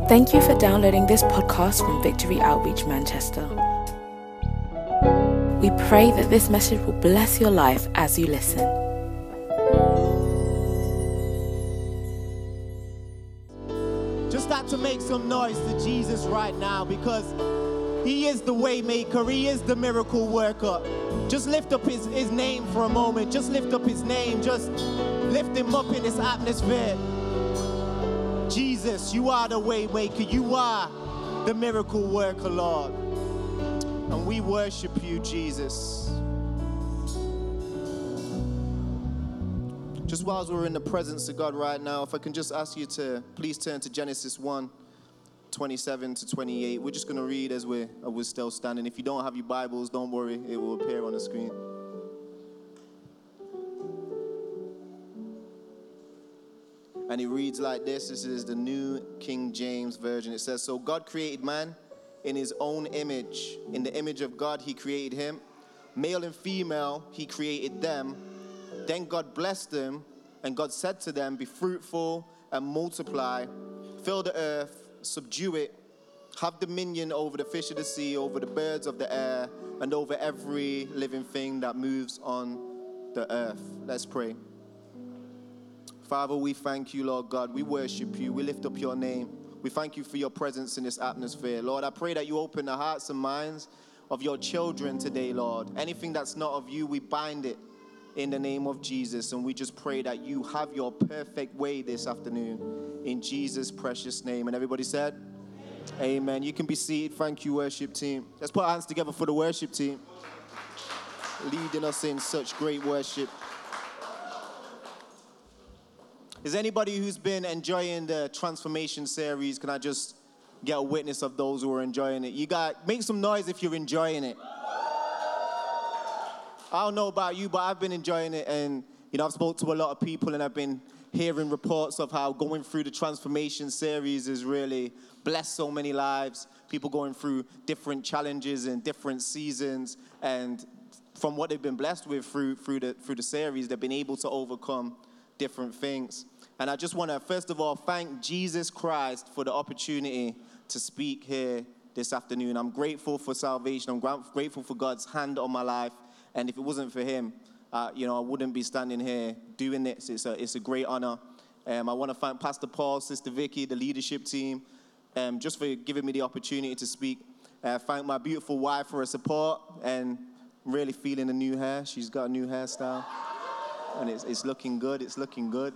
Thank you for downloading this podcast from Victory Outreach Manchester. We pray that this message will bless your life as you listen. Just start to make some noise to Jesus right now, because He is the way maker. He is the miracle worker. Just lift up his name for a moment. Just lift up His name. Just lift Him up in this atmosphere. Jesus, You are the way maker. You are the miracle worker, Lord. And we worship You, Jesus. Just whilst we're in the presence of God right now, if I can just ask you to please turn to Genesis 1:27 to 28. We're just going to read as we're still standing. If you don't have your Bibles, don't worry. It will appear on the screen. And it reads like this. This is the New King James Version. It says, "So God created man in His own image. In the image of God, He created him. Male and female, He created them. Then God blessed them, and God said to them, be fruitful and multiply. Fill the earth, subdue it. Have dominion over the fish of the sea, over the birds of the air, and over every living thing that moves on the earth." Let's pray. Father, we thank You, Lord God. We worship You. We lift up Your name. We thank You for Your presence in this atmosphere. Lord, I pray that You open the hearts and minds of Your children today, Lord. Anything that's not of You, we bind it in the name of Jesus. And we just pray that You have Your perfect way this afternoon in Jesus' precious name. And everybody said, Amen. You can be seated. Thank you, worship team. Let's put our hands together for the worship team, leading us in such great worship. Is anybody who's been enjoying the transformation series? Can I just get a witness of those who are enjoying it? You guys, make some noise if you're enjoying it. I don't know about you, but I've been enjoying it. And, I've spoken to a lot of people, and I've been hearing reports of how going through the transformation series has really blessed so many lives. People going through different challenges and different seasons. And from what they've been blessed with through the series, they've been able to overcome different things. And I just want to, first of all, thank Jesus Christ for the opportunity to speak here this afternoon. I'm grateful for salvation. I'm grateful for God's hand on my life. And if it wasn't for Him, I wouldn't be standing here doing this. It's a great honor. I want to thank Pastor Paul, Sister Vicky, the leadership team, just for giving me the opportunity to speak. Thank my beautiful wife for her support, and really feeling the new hair. She's got a new hairstyle, and it's looking good. It's looking good.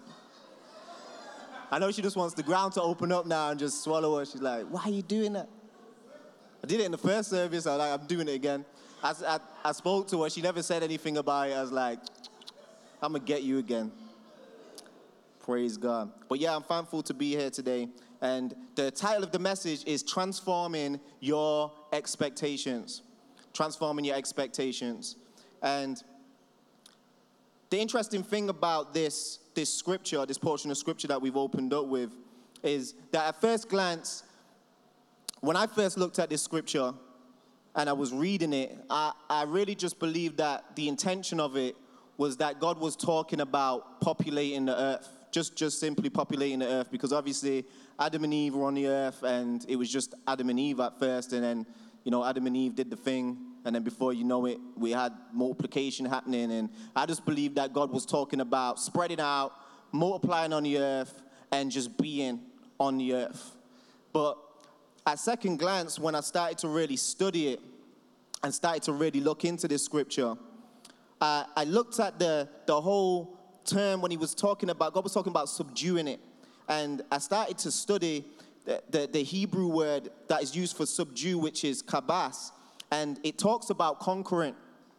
I know she just wants the ground to open up now and just swallow her. She's like, why are you doing that? I did it in the first service. I'm doing it again. I spoke to her. She never said anything about it. I was like, I'm going to get you again. Praise God. But yeah, I'm thankful to be here today. And the title of the message is Transforming Your Expectations. Transforming Your Expectations. And the interesting thing about this scripture, this portion of scripture that we've opened up with, is that at first glance, when I first looked at this scripture and I was reading it, I really just believed that the intention of it was that God was talking about populating the earth, just simply populating the earth, because obviously Adam and Eve were on the earth, and it was just Adam and Eve at first, and then, Adam and Eve did the thing. And then before you know it, we had multiplication happening. And I just believe that God was talking about spreading out, multiplying on the earth, and just being on the earth. But at second glance, when I started to really study it and started to really look into this scripture, I looked at the whole term when God was talking about subduing it. And I started to study the Hebrew word that is used for subdue, which is kabas. And it talks about conquering.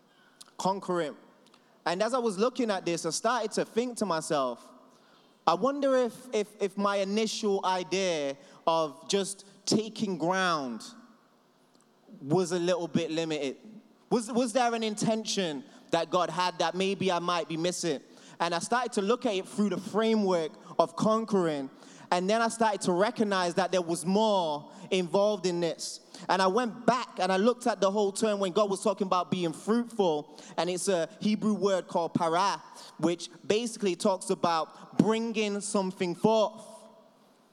And as I was looking at this, I started to think to myself, I wonder if my initial idea of just taking ground was a little bit limited. Was there an intention that God had that maybe I might be missing? And I started to look at it through the framework of conquering. And then I started to recognize that there was more involved in this. And I went back and I looked at the whole term when God was talking about being fruitful. And it's a Hebrew word called parah, which basically talks about bringing something forth.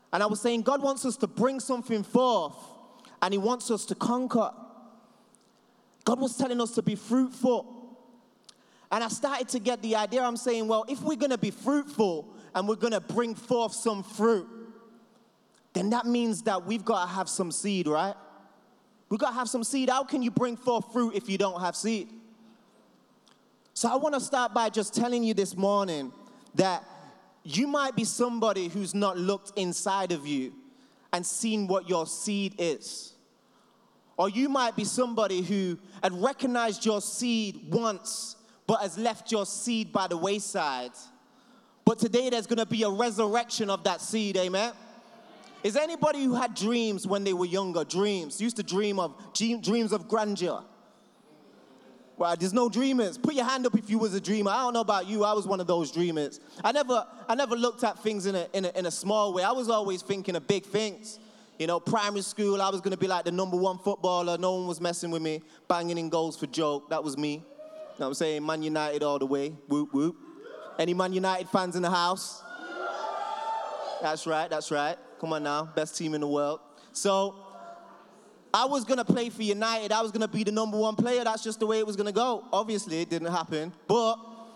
And I was saying God wants us to bring something forth, and he wants us to conquer. God was telling us to be fruitful. And I started to get the idea. I'm saying, well, if we're going to be fruitful and we're going to bring forth some fruit, then that means that we've got to have some seed, right? We've got to have some seed. How can you bring forth fruit if you don't have seed? So I want to start by just telling you this morning that you might be somebody who's not looked inside of you and seen what your seed is. Or you might be somebody who had recognized your seed once, but has left your seed by the wayside. But today there's going to be a resurrection of that seed, amen? Is there anybody who had dreams when they were younger? Dreams. Used to dreams of grandeur. Well, there's no dreamers. Put your hand up if you was a dreamer. I don't know about you. I was one of those dreamers. I never looked at things in a small way. I was always thinking of big things. You know, primary school, I was going to be like the #1 footballer. No one was messing with me. Banging in goals for joke. That was me. You know what I'm saying? Man United all the way. Whoop, whoop. Any Man United fans in the house? That's right, that's right. Come on now. Best team in the world. So I was going to play for United. I was going to be the #1 player. That's just the way it was going to go. Obviously, it didn't happen. But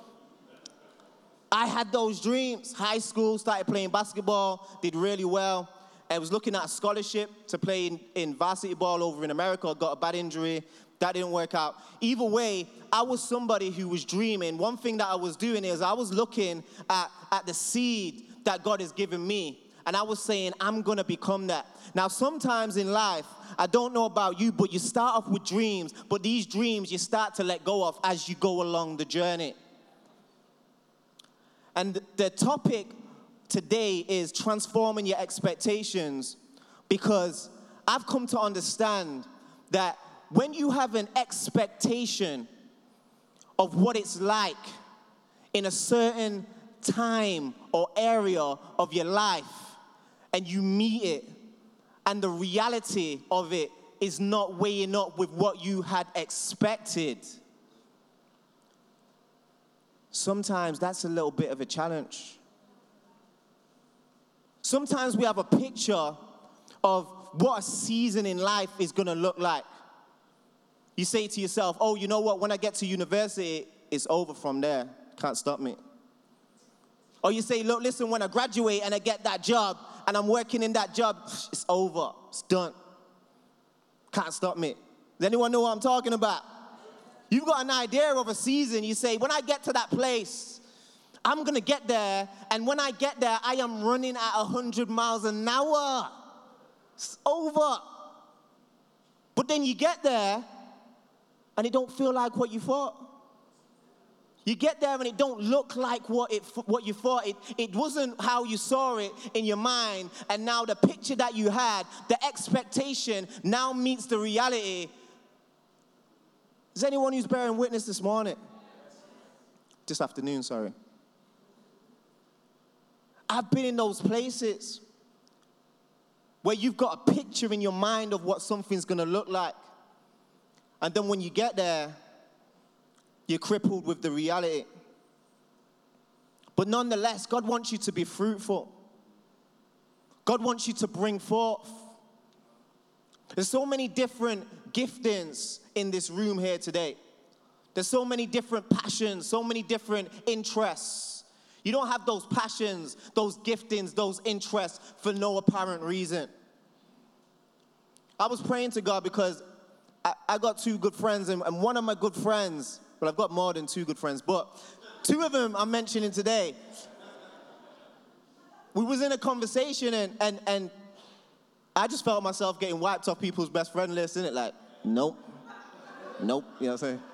I had those dreams. High school, started playing basketball, did really well. I was looking at a scholarship to play in varsity ball over in America. Got a bad injury. That didn't work out. Either way, I was somebody who was dreaming. One thing that I was doing is I was looking at the seed that God has given me. And I was saying, I'm going to become that. Now, sometimes in life, I don't know about you, but you start off with dreams. But these dreams you start to let go of as you go along the journey. And the topic today is transforming your expectations, because I've come to understand that when you have an expectation of what it's like in a certain time or area of your life, and you meet it, and the reality of it is not weighing up with what you had expected, sometimes that's a little bit of a challenge. Sometimes we have a picture of what a season in life is going to look like. You say to yourself, oh, you know what? When I get to university, it's over from there. Can't stop me. Or you say, look, listen, when I graduate and I get that job and I'm working in that job, it's over. It's done. Can't stop me. Does anyone know what I'm talking about? You've got an idea of a season. You say, when I get to that place, I'm going to get there, and when I get there, I am running at 100 miles an hour. It's over. But then you get there, and it don't feel like what you thought. You get there, and it don't look like what you thought. It wasn't how you saw it in your mind, and now the picture that you had, the expectation, now meets the reality. Is anyone who's bearing witness this morning? This afternoon, sorry. I've been in those places where you've got a picture in your mind of what something's going to look like. And then when you get there, you're crippled with the reality. But nonetheless, God wants you to be fruitful. God wants you to bring forth. There's so many different giftings in this room here today. There's so many different passions, so many different interests. You don't have those passions, those giftings, those interests for no apparent reason. I was praying to God because I got two good friends, and one of my good friends, well, I've got more than two good friends, but two of them I'm mentioning today. We was in a conversation, and I just felt myself getting wiped off people's best friend list, innit? Like, nope, you know what I'm saying?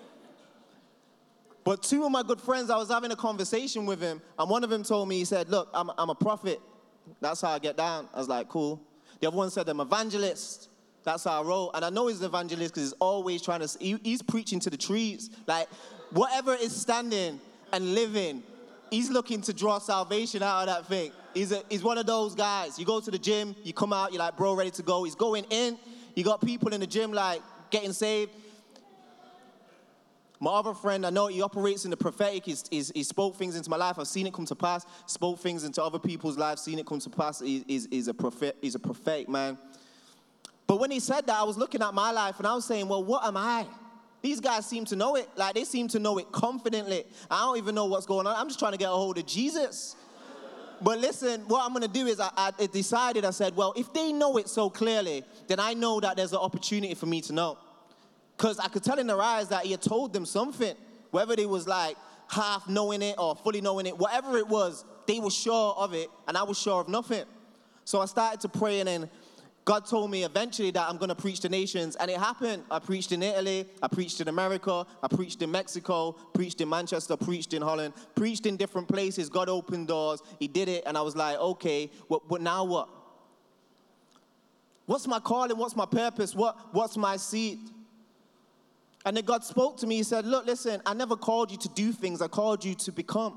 But two of my good friends, I was having a conversation with him, and one of them told me, he said, look, I'm a prophet. That's how I get down. I was like, cool. The other one said, I'm an evangelist. That's how I roll. And I know he's an evangelist because he's always trying to, he's preaching to the trees. Like, whatever is standing and living, he's looking to draw salvation out of that thing. He's one of those guys. You go to the gym, you come out, you're like, bro, ready to go. He's going in. You got people in the gym, like, getting saved. My other friend, I know he operates in the prophetic. He spoke things into my life. I've seen it come to pass. Spoke things into other people's lives. Seen it come to pass. He's a prophetic man. But when he said that, I was looking at my life and I was saying, well, what am I? These guys seem to know it. Like, they seem to know it confidently. I don't even know what's going on. I'm just trying to get a hold of Jesus. But listen, what I'm going to do is I decided, I said, well, if they know it so clearly, then I know that there's an opportunity for me to know. Because I could tell in their eyes that he had told them something. Whether they was like half knowing it or fully knowing it, whatever it was, they were sure of it, and I was sure of nothing. So I started to pray, and then God told me eventually that I'm going to preach to nations, and it happened. I preached in Italy, I preached in America, I preached in Mexico, preached in Manchester, preached in Holland, preached in different places. God opened doors. He did it, and I was like, okay, but now what? What's my calling? What's my purpose? What's my seed? And then God spoke to me. He said, look, listen, I never called you to do things. I called you to become.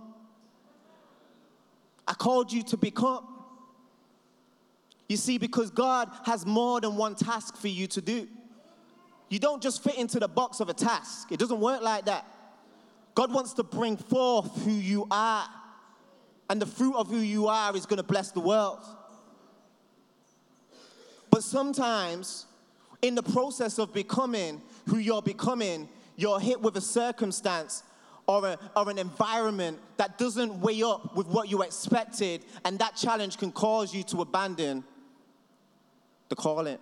I called you to become. You see, because God has more than one task for you to do. You don't just fit into the box of a task. It doesn't work like that. God wants to bring forth who you are. And the fruit of who you are is going to bless the world. But sometimes, in the process of becoming who you're becoming, you're hit with a circumstance or an environment that doesn't weigh up with what you expected, and that challenge can cause you to abandon the calling.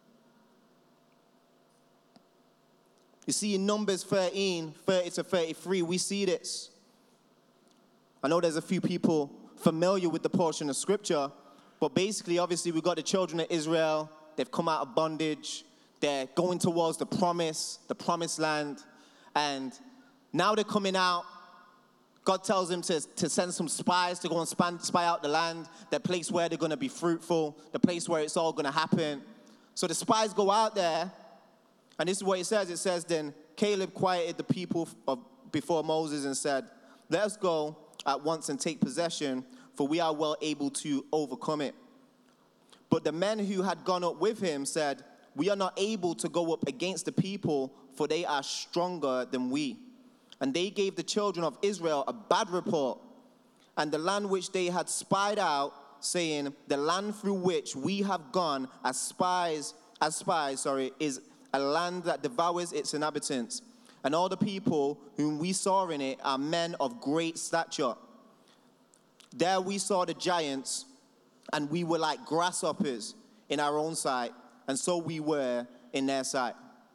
You see, in Numbers 13, 30 to 33, we see this. I know there's a few people familiar with the portion of Scripture, but basically, obviously, we've got the children of Israel. They've come out of bondage. They're going towards the promised land. And now they're coming out. God tells them to send some spies to go and spy out the land, the place where they're going to be fruitful, the place where it's all going to happen. So the spies go out there, and this is what it says. It says, then Caleb quieted the people before Moses and said, let us go at once and take possession, for we are well able to overcome it. But the men who had gone up with him said, we are not able to go up against the people, for they are stronger than we. And they gave the children of Israel a bad report, and the land which they had spied out, saying, the land through which we have gone as spies, is a land that devours its inhabitants. And all the people whom we saw in it are men of great stature. There we saw the giants, and we were like grasshoppers in our own sight, and so we were in their sight.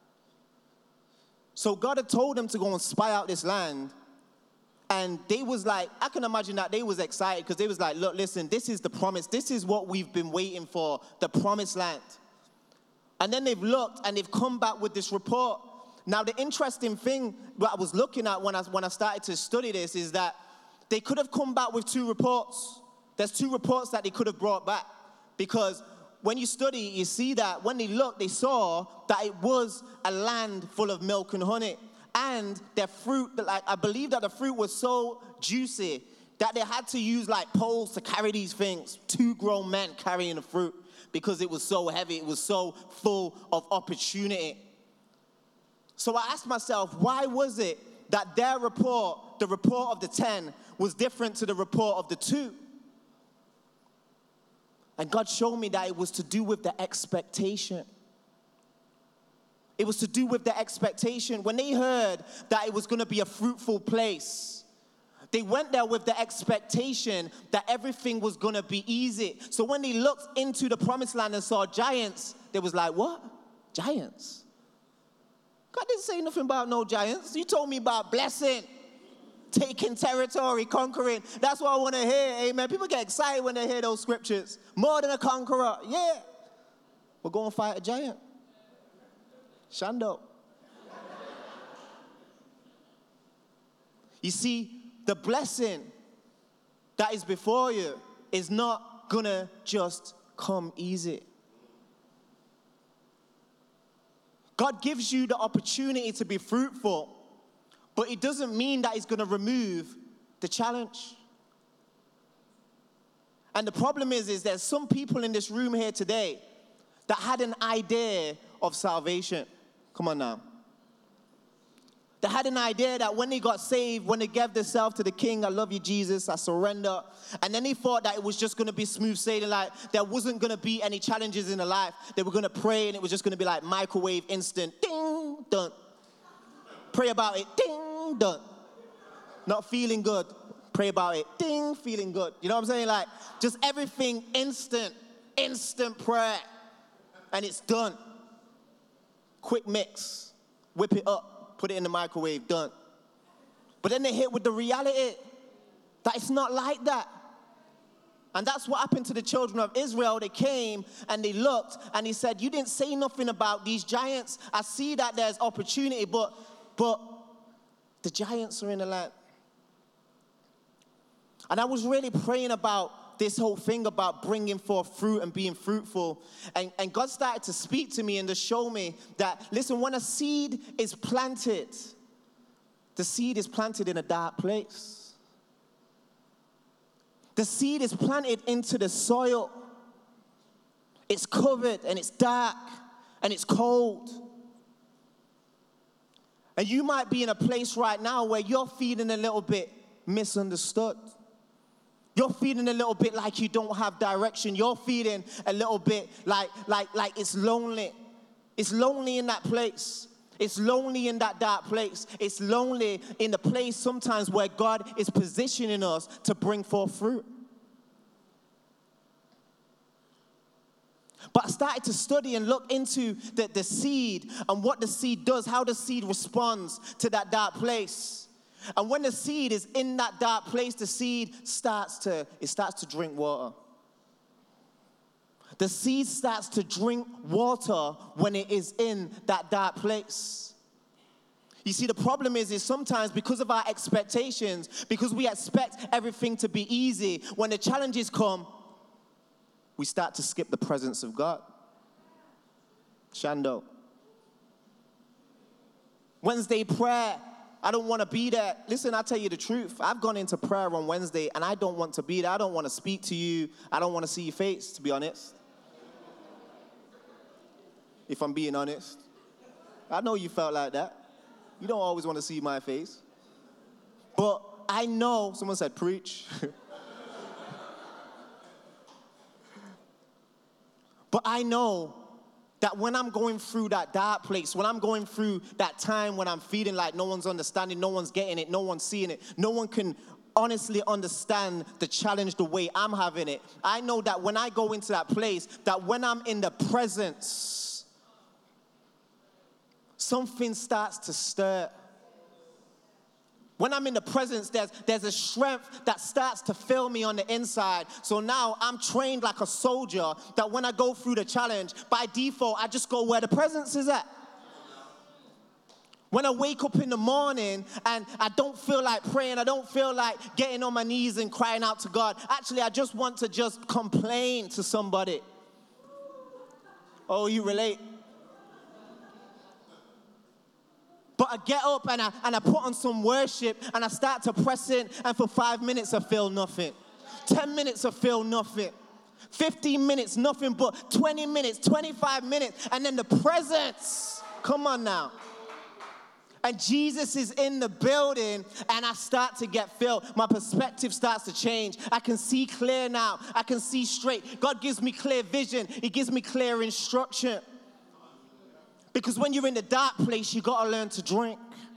So God had told them to go and spy out this land, and they was like, I can imagine that they was excited, because they was like, look, listen, this is the promise. This is what we've been waiting for, the promised land. And then they've looked, and they've come back with this report. Now, the interesting thing that I was looking at when I started to study this is that they could have come back with two reports. There's two reports that they could have brought back, because when you study, you see that when they looked, they saw that it was a land full of milk and honey. And their fruit, like, I believe that the fruit was so juicy that they had to use like poles to carry these things. 2 grown men carrying the fruit, because it was so heavy. It was so full of opportunity. So I asked myself, why was it that their report, the report of the 10, was different to the report of the 2? And God showed me that it was to do with the expectation. It was to do with the expectation. When they heard that it was going to be a fruitful place, they went there with the expectation that everything was going to be easy. So when they looked into the promised land and saw giants, they was like, what? Giants? God didn't say nothing about no giants. You told me about blessing, taking territory, conquering. That's what I want to hear, amen. People get excited when they hear those scriptures. More than a conqueror, yeah. We'll go and fight a giant. Shando. You see, the blessing that is before you is not gonna just come easy. God gives you the opportunity to be fruitful, but it doesn't mean that he's going to remove the challenge. And the problem is there's some people in this room here today that had an idea of salvation. Come on now. They had an idea that when they got saved, when they gave themselves to the King, I love you, Jesus, I surrender. And then they thought that it was just going to be smooth sailing, like there wasn't going to be any challenges in their life. They were going to pray and it was just going to be like microwave instant, ding, done. Pray about it, ding, done. Not feeling good, pray about it, ding, feeling good. You know what I'm saying? Like just everything instant prayer. And it's done. Quick mix, whip it up. Put it in the microwave, done. But then they hit with the reality that it's not like that. And that's what happened to the children of Israel. They came and they looked and he said, you didn't say nothing about these giants. I see that there's opportunity, but the giants are in the land. And I was really praying about this whole thing about bringing forth fruit and being fruitful. And God started to speak to me and to show me that, listen, when a seed is planted, the seed is planted in a dark place. The seed is planted into the soil. It's covered and it's dark and it's cold. And you might be in a place right now where you're feeling a little bit misunderstood. You're feeling a little bit like you don't have direction. You're feeling a little bit like it's lonely. It's lonely in that place. It's lonely in that dark place. It's lonely in the place sometimes where God is positioning us to bring forth fruit. But I started to study and look into the seed and what the seed does, how the seed responds to that dark place. And when the seed is in that dark place, the seed starts to drink water. The seed starts to drink water when it is in that dark place. You see, the problem is sometimes because of our expectations, because we expect everything to be easy, when the challenges come, we start to skip the presence of God. Shando. Wednesday prayer. I don't want to be there. Listen, I'll tell you the truth. I've gone into prayer on Wednesday, and I don't want to be there. I don't want to speak to you. I don't want to see your face, to be honest. If I'm being honest. I know you felt like that. You don't always want to see my face. But I know, someone said preach. But I know that when I'm going through that dark place, when I'm going through that time when I'm feeling like no one's understanding, no one's getting it, no one's seeing it, no one can honestly understand the challenge the way I'm having it, I know that when I go into that place, that when I'm in the presence, something starts to stir. When I'm in the presence, there's a strength that starts to fill me on the inside. So now I'm trained like a soldier that when I go through the challenge, by default, I just go where the presence is at. When I wake up in the morning and I don't feel like praying, I don't feel like getting on my knees and crying out to God. Actually, I just want to just complain to somebody. Oh, you relate? But I get up and I put on some worship and I start to press in, and for 5 minutes I feel nothing. 10 minutes I feel nothing. 15 minutes, nothing, but 20 minutes, 25 minutes, and then the presence. Come on now. And Jesus is in the building and I start to get filled. My perspective starts to change. I can see clear now. I can see straight. God gives me clear vision. He gives me clear instruction. Because when you're in the dark place, you got to learn to drink.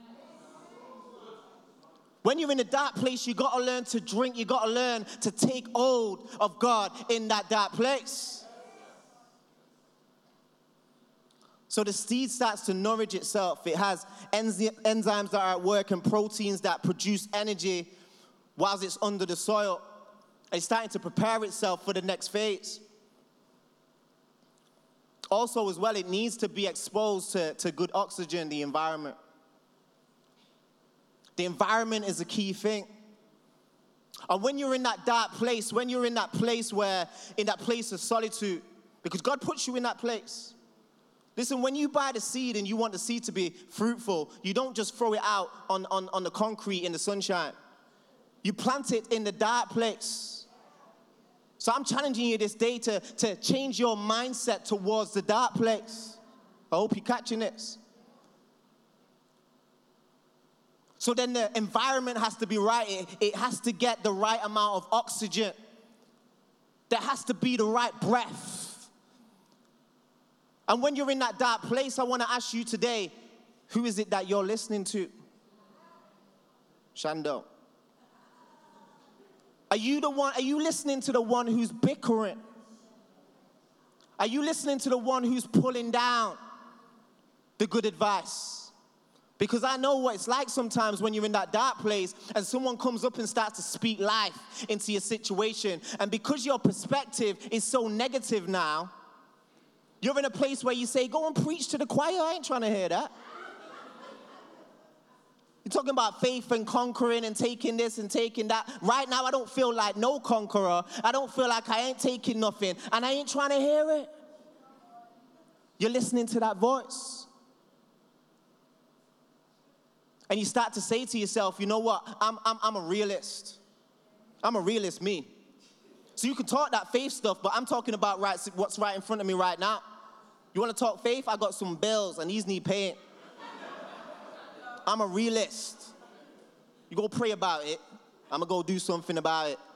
When you're in the dark place, you got to learn to drink. You got to learn to take hold of God in that dark place. So the seed starts to nourish itself. It has enzymes that are at work and proteins that produce energy whilst it's under the soil. It's starting to prepare itself for the next phase. Also, as well, it needs to be exposed to good oxygen, the environment. The environment is a key thing. And when you're in that dark place, when you're in that place of solitude, because God puts you in that place. Listen, when you buy the seed and you want the seed to be fruitful, you don't just throw it out on the concrete in the sunshine. You plant it in the dark place. So I'm challenging you this day to change your mindset towards the dark place. I hope you're catching this. So then the environment has to be right. It has to get the right amount of oxygen. There has to be the right breath. And when you're in that dark place, I want to ask you today, who is it that you're listening to? Shando. Are you listening to the one who's bickering? Are you listening to the one who's pulling down the good advice? Because I know what it's like sometimes when you're in that dark place and someone comes up and starts to speak life into your situation. And because your perspective is so negative now, you're in a place where you say, go and preach to the choir. I ain't trying to hear that. You're talking about faith and conquering and taking this and taking that. Right now, I don't feel like no conqueror. I don't feel like I ain't taking nothing. And I ain't trying to hear it. You're listening to that voice. And you start to say to yourself, you know what? I'm a realist. I'm a realist, me. So you can talk that faith stuff, but I'm talking about what's right in front of me right now. You want to talk faith? I got some bills and these need paying. I'm a realist. You go pray about it. I'm going to go do something about it.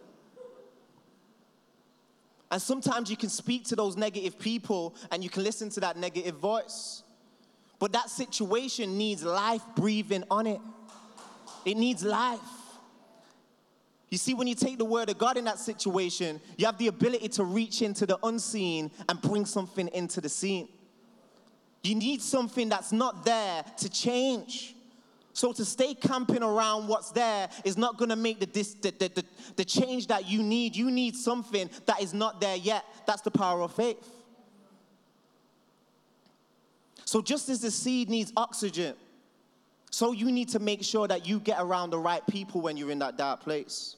And sometimes you can speak to those negative people and you can listen to that negative voice. But that situation needs life breathing on it. It needs life. You see, when you take the word of God in that situation, you have the ability to reach into the unseen and bring something into the seen. You need something that's not there to change. So to stay camping around what's there is not going to make the change that you need. You need something that is not there yet. That's the power of faith. So just as the seed needs oxygen, so you need to make sure that you get around the right people when you're in that dark place.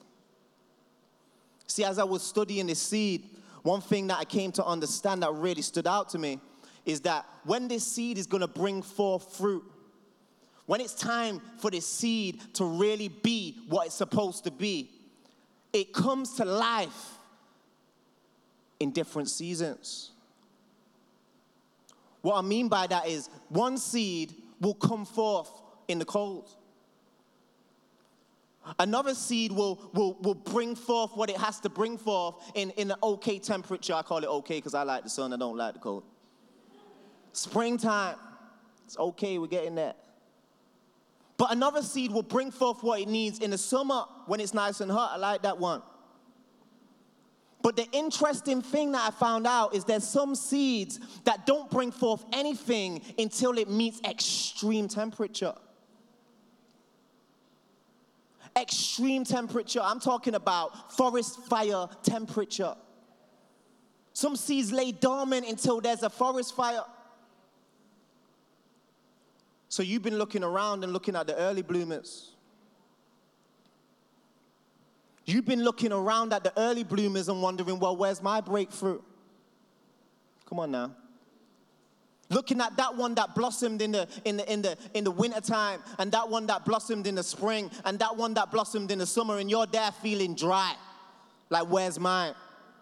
See, as I was studying this seed, one thing that I came to understand that really stood out to me is that when this seed is going to bring forth fruit, when it's time for this seed to really be what it's supposed to be, it comes to life in different seasons. What I mean by that is one seed will come forth in the cold. Another seed will bring forth what it has to bring forth in an okay temperature. I call it okay because I like the sun, I don't like the cold. Springtime, it's okay, we're getting there. But another seed will bring forth what it needs in the summer when it's nice and hot. I like that one. But the interesting thing that I found out is there's some seeds that don't bring forth anything until it meets extreme temperature. Extreme temperature. I'm talking about forest fire temperature. Some seeds lay dormant until there's a forest fire. So you've been looking around and looking at the early bloomers. You've been looking around at the early bloomers and wondering, well, where's my breakthrough? Come on now. Looking at that one that blossomed in the wintertime, and that one that blossomed in the spring, and that one that blossomed in the summer, and you're there feeling dry. Like, where's mine?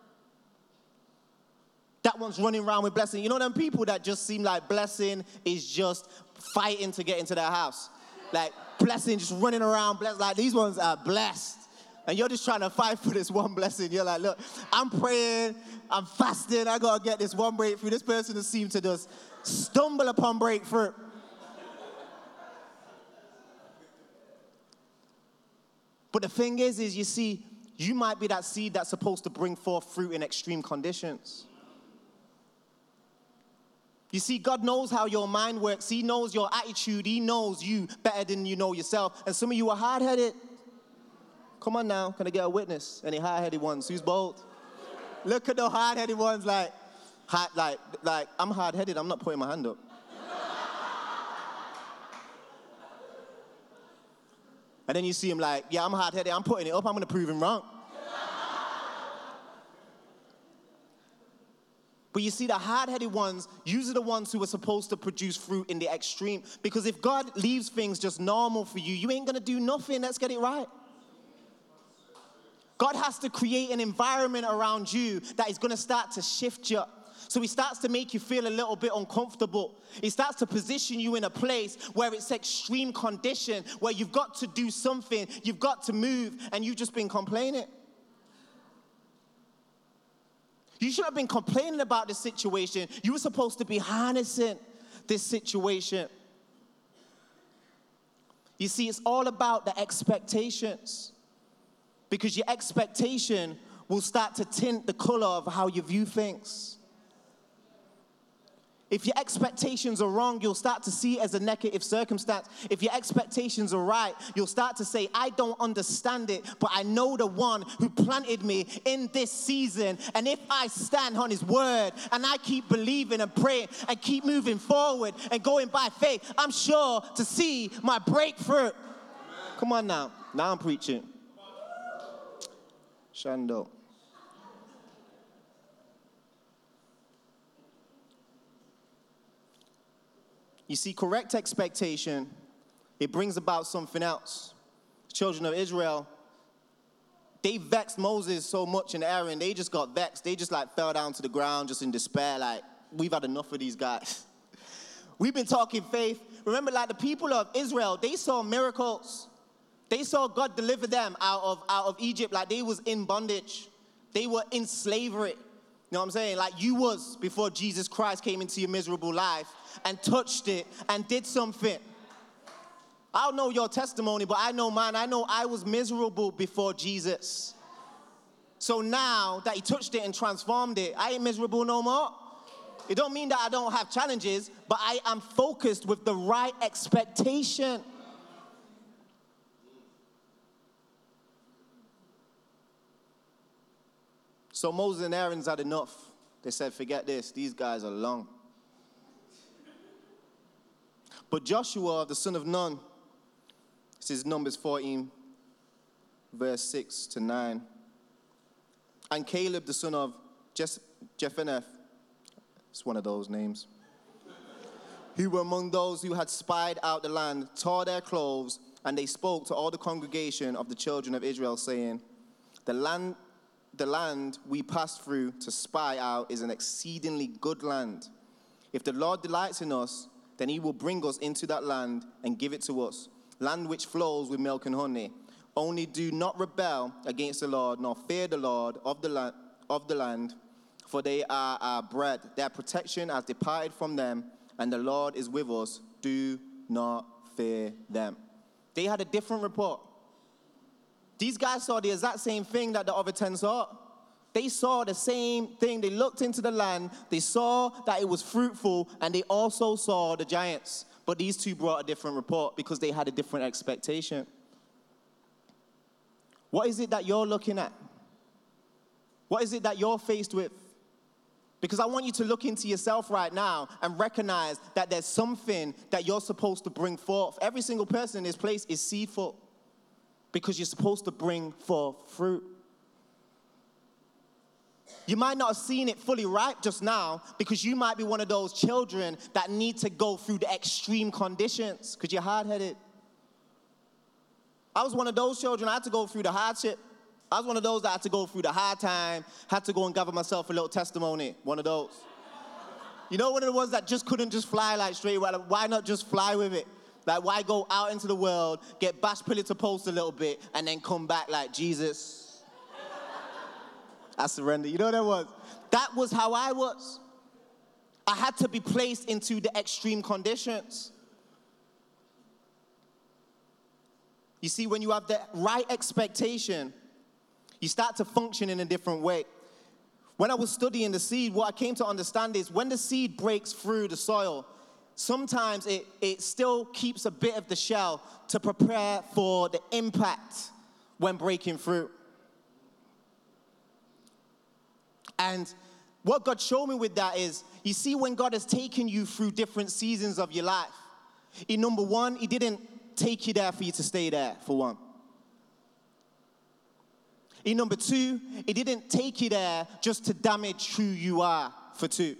That one's running around with blessing. You know them people that just seem like blessing is just fighting to get into their house. Like, blessing just running around, like these ones are blessed. And you're just trying to fight for this one blessing. You're like, look, I'm praying, I'm fasting, I got to get this one breakthrough. This person just seems to just stumble upon breakthrough. But the thing is you see, you might be that seed that's supposed to bring forth fruit in extreme conditions. You see, God knows how your mind works. He knows your attitude. He knows you better than you know yourself. And some of you are hard-headed. Come on now, can I get a witness? Any hard-headed ones? Who's bold? Look at the hard-headed ones like I'm hard-headed, I'm not putting my hand up. And then you see him like, yeah, I'm hard-headed, I'm putting it up, I'm going to prove him wrong. But you see, the hard-headed ones, usually the ones who are supposed to produce fruit in the extreme. Because if God leaves things just normal for you, you ain't going to do nothing. Let's get it right. God has to create an environment around you that is going to start to shift you. So he starts to make you feel a little bit uncomfortable. He starts to position you in a place where it's extreme condition, where you've got to do something, you've got to move, and you've just been complaining. You should have been complaining about this situation. You were supposed to be harnessing this situation. You see, it's all about the expectations. Because your expectation will start to tint the color of how you view things. If your expectations are wrong, you'll start to see it as a negative circumstance. If your expectations are right, you'll start to say, I don't understand it, but I know the one who planted me in this season. And if I stand on his word and I keep believing and praying and keep moving forward and going by faith, I'm sure to see my breakthrough. Amen. Come on now. Now I'm preaching. Shando. You see, correct expectation, it brings about something else. The children of Israel, they vexed Moses so much and Aaron, they just got vexed. They just fell down to the ground just in despair, we've had enough of these guys. We've been talking faith. Remember, the people of Israel, they saw miracles. They saw God deliver them out of Egypt, they was in bondage. They were in slavery. You know what I'm saying? You was before Jesus Christ came into your miserable life and touched it and did something. I don't know your testimony, but I know mine. I know I was miserable before Jesus. So now that he touched it and transformed it, I ain't miserable no more. It don't mean that I don't have challenges, but I am focused with the right expectation. So Moses and Aaron's had enough. They said, forget this. These guys are long. But Joshua, the son of Nun, this is Numbers 14, verse 6 to 9. And Caleb, the son of Jephunneh, it's one of those names, who were among those who had spied out the land, tore their clothes, and they spoke to all the congregation of the children of Israel, saying, The land we passed through to spy out is an exceedingly good land. If the Lord delights in us, then he will bring us into that land and give it to us, land which flows with milk and honey. Only do not rebel against the Lord, nor fear the Lord of the land, for they are our bread. Their protection has departed from them, and the Lord is with us. Do not fear them. They had a different report. These guys saw the exact same thing that the other 10 saw. They saw the same thing. They looked into the land. They saw that it was fruitful, and they also saw the giants. But these two brought a different report because they had a different expectation. What is it that you're looking at? What is it that you're faced with? Because I want you to look into yourself right now and recognize that there's something that you're supposed to bring forth. Every single person in this place is seedful because you're supposed to bring forth fruit. You might not have seen it fully ripe just now because you might be one of those children that need to go through the extreme conditions because you're hard-headed. I was one of those children. I had to go through the hardship. I was one of those that had to go through the hard time, had to go and gather myself a little testimony, one of those. You know, one of the ones that just couldn't just fly straight away. Why not just fly with it? Why go out into the world, get bashed pillar to post a little bit, and then come back like, Jesus, I surrender. You know what that was? That was how I was. I had to be placed into the extreme conditions. You see, when you have the right expectation, you start to function in a different way. When I was studying the seed, what I came to understand is when the seed breaks through the soil, sometimes it still keeps a bit of the shell to prepare for the impact when breaking through. And what God showed me with that is, you see, when God has taken you through different seasons of your life, number one, he didn't take you there for you to stay there, for one. Number two, he didn't take you there just to damage who you are, for two.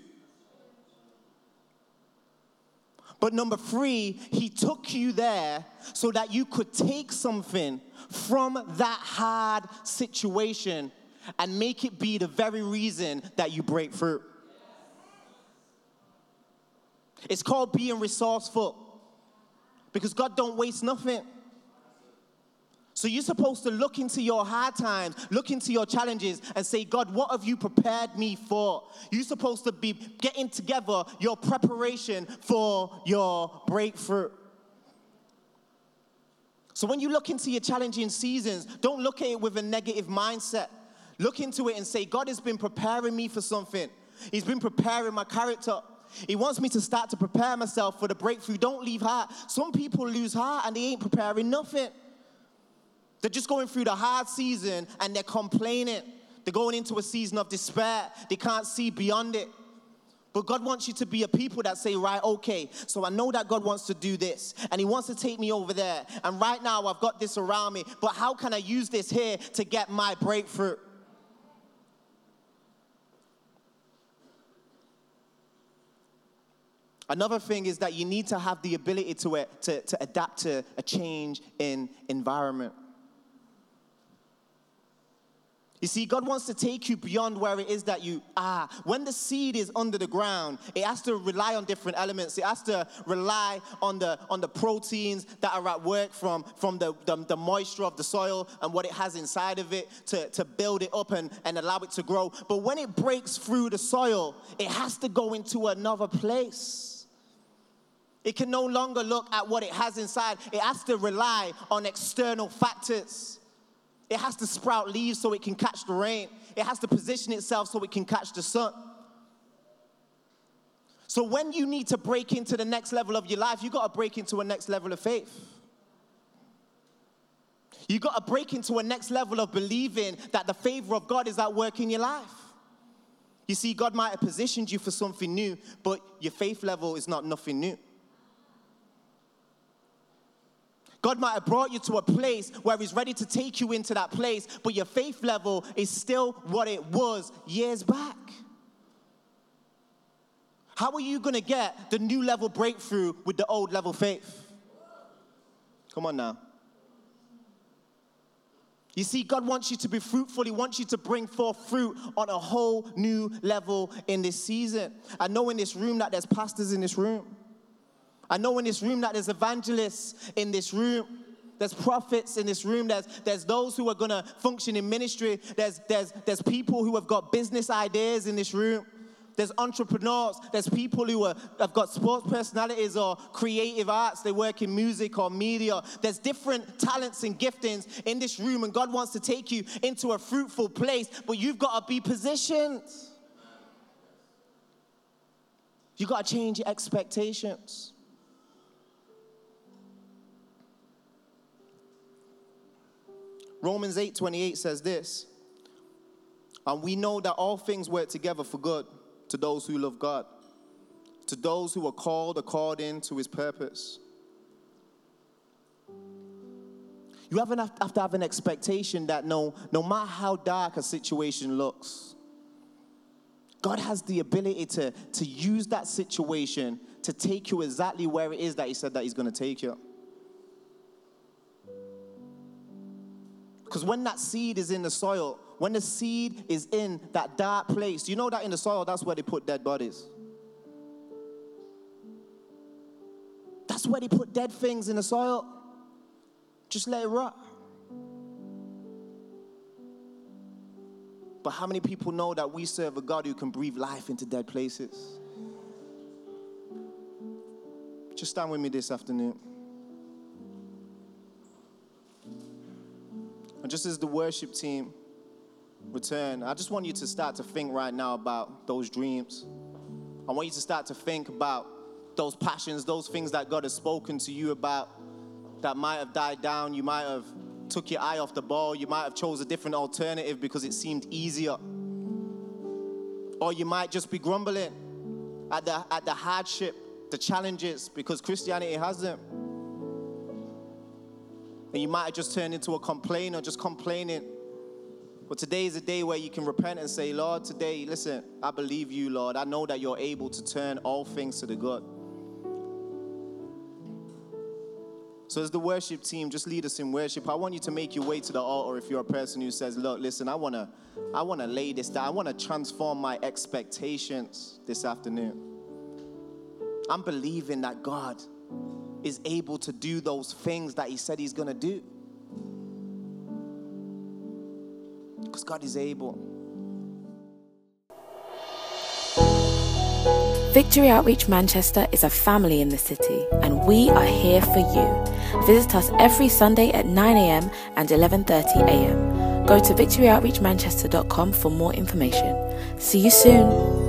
But number three, he took you there so that you could take something from that hard situation and make it be the very reason that you break through. It's called being resourceful, because God don't waste nothing. So you're supposed to look into your hard times, look into your challenges, and say, God, what have you prepared me for? You're supposed to be getting together your preparation for your breakthrough. So when you look into your challenging seasons, don't look at it with a negative mindset. Look into it and say, God has been preparing me for something. He's been preparing my character. He wants me to start to prepare myself for the breakthrough. Don't leave heart. Some people lose heart and they ain't preparing nothing. They're just going through the hard season and they're complaining. They're going into a season of despair. They can't see beyond it. But God wants you to be a people that say, right, okay, so I know that God wants to do this, and he wants to take me over there. And right now I've got this around me, but how can I use this here to get my breakthrough? Another thing is that you need to have the ability to adapt to a change in environment. You see, God wants to take you beyond where it is that you are. When the seed is under the ground, it has to rely on different elements. It has to rely on the proteins that are at work from the moisture of the soil and what it has inside of it to build it up and allow it to grow. But when it breaks through the soil, it has to go into another place. It can no longer look at what it has inside. It has to rely on external factors. It has to sprout leaves so it can catch the rain. It has to position itself so it can catch the sun. So when you need to break into the next level of your life, you got to break into a next level of faith. You got to break into a next level of believing that the favor of God is at work in your life. You see, God might have positioned you for something new, but your faith level is not nothing new. God might have brought you to a place where he's ready to take you into that place, but your faith level is still what it was years back. How are you going to get the new level breakthrough with the old level faith? Come on now. You see, God wants you to be fruitful. He wants you to bring forth fruit on a whole new level in this season. I know in this room that there's pastors in this room. I know in this room that there's evangelists in this room. There's prophets in this room. There's those who are going to function in ministry. There's people who have got business ideas in this room. There's entrepreneurs. There's people who have got sports personalities or creative arts. They work in music or media. There's different talents and giftings in this room, and God wants to take you into a fruitful place, but you've got to be positioned. You've got to change your expectations. Romans 8:28 says this, and we know that all things work together for good to those who love God, to those who are called according to his purpose. You have to have an expectation that no matter how dark a situation looks, God has the ability to use that situation to take you exactly where it is that he said that he's going to take you. Because when that seed is in the soil, when the seed is in that dark place, you know that in the soil, that's where they put dead bodies. That's where they put dead things in the soil. Just let it rot. But how many people know that we serve a God who can breathe life into dead places? Just stand with me this afternoon. And just as the worship team return, I just want you to start to think right now about those dreams. I want you to start to think about those passions, those things that God has spoken to you about that might have died down. You might have took your eye off the ball. You might have chose a different alternative because it seemed easier. Or you might just be grumbling at the hardship, the challenges, because Christianity has them. And you might have just turned into a complainer, just complaining. But today is a day where you can repent and say, Lord, today, listen, I believe you, Lord. I know that you're able to turn all things to the good. So as the worship team, just lead us in worship. I want you to make your way to the altar if you're a person who says, look, listen, I want to lay this down. I want to transform my expectations this afternoon. I'm believing that God is able to do those things that he said he's going to do. Because God is able. Victory Outreach Manchester is a family in the city, and we are here for you. Visit us every Sunday at 9 a.m. and 11:30 a.m. Go to victoryoutreachmanchester.com for more information. See you soon.